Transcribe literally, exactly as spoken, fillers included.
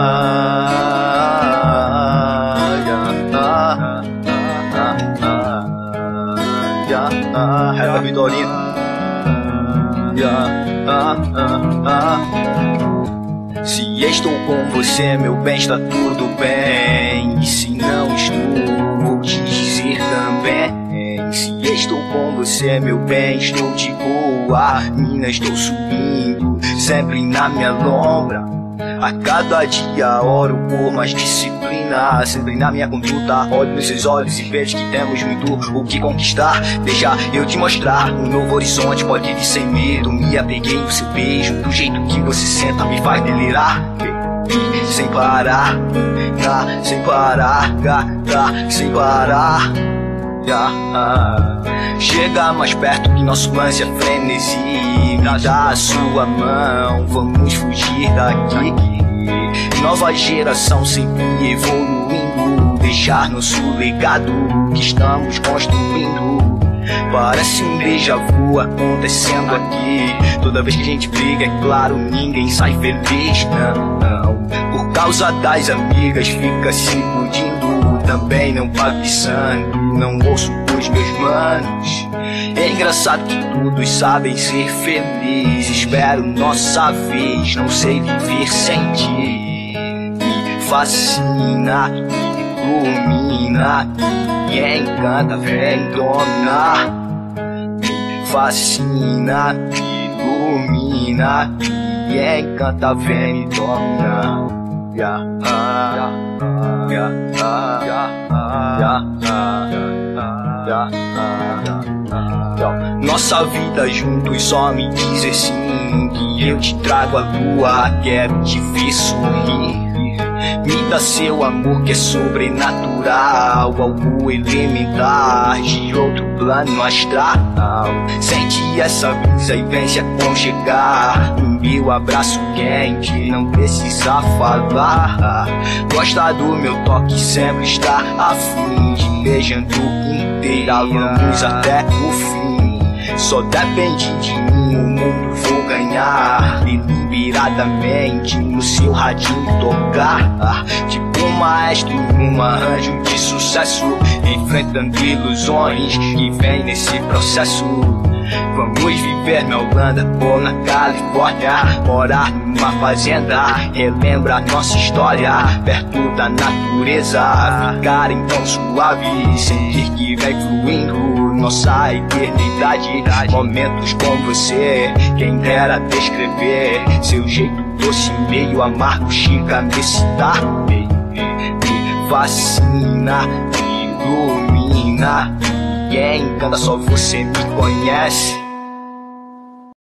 Reta Vitorino. Se estou com você, meu bem, está tudo bem. E se não estou, vou te dizer também. Se estou com você, meu bem, estou de boa. Mina, estou subindo, sempre na minha lombra. A cada dia oro por mais disciplina, sempre na minha conduta. Olho nos seus olhos e vejo que temos muito o que conquistar. Deixa eu te mostrar um novo horizonte, pode ir sem medo. Me apeguei no seu beijo, do jeito que você senta me faz delirar. Sem parar, tá, sem parar, tá, sem parar. Yeah. Chega mais perto que nosso ânsia é frenesi. Me dá a sua mão, vamos fugir daqui. Nova geração sempre evoluindo, deixar nosso legado que estamos construindo. Parece um déjà vu acontecendo aqui. Toda vez que a gente briga, é claro, ninguém sai feliz, não, não. Por causa das amigas fica se iludindo. Também não pago de sangue, não ouço os meus manos. É engraçado que todos sabem ser felizes. Espero nossa vez, não sei viver sem ti. Me fascina, me ilumina, me encanta, vem dominar. Me fascina, me ilumina, me encanta, vem dominar. Yeah, yeah, yeah, yeah, yeah, yeah, yeah. Nossa vida juntos só me dizer sim, que eu te trago a lua, quero te ver sorrir. Me dá seu amor que é sobrenatural, algo elementar de outro plano astral. Sente essa brisa e vem se aconchegar no meu abraço quente, não precisa falar. Gosta do meu toque, sempre está afim de beijando inteira, vamos até o fim. Só depende de mim, o mundo vou ganhar. Deliberadamente no seu radinho tocar, tipo um maestro num arranjo de sucesso, enfrentando ilusões que vem nesse processo. Vamos viver na Holanda ou na Califórnia, morar numa fazenda, relembra nossa história, perto da natureza, ficar então suave, sentir que vem fluindo nossa eternidade. Momentos com você, quem dera descrever seu jeito doce, meio amargo, chega a me citar. Me, me fascina, me ilumina, quem encanta só você me conhece.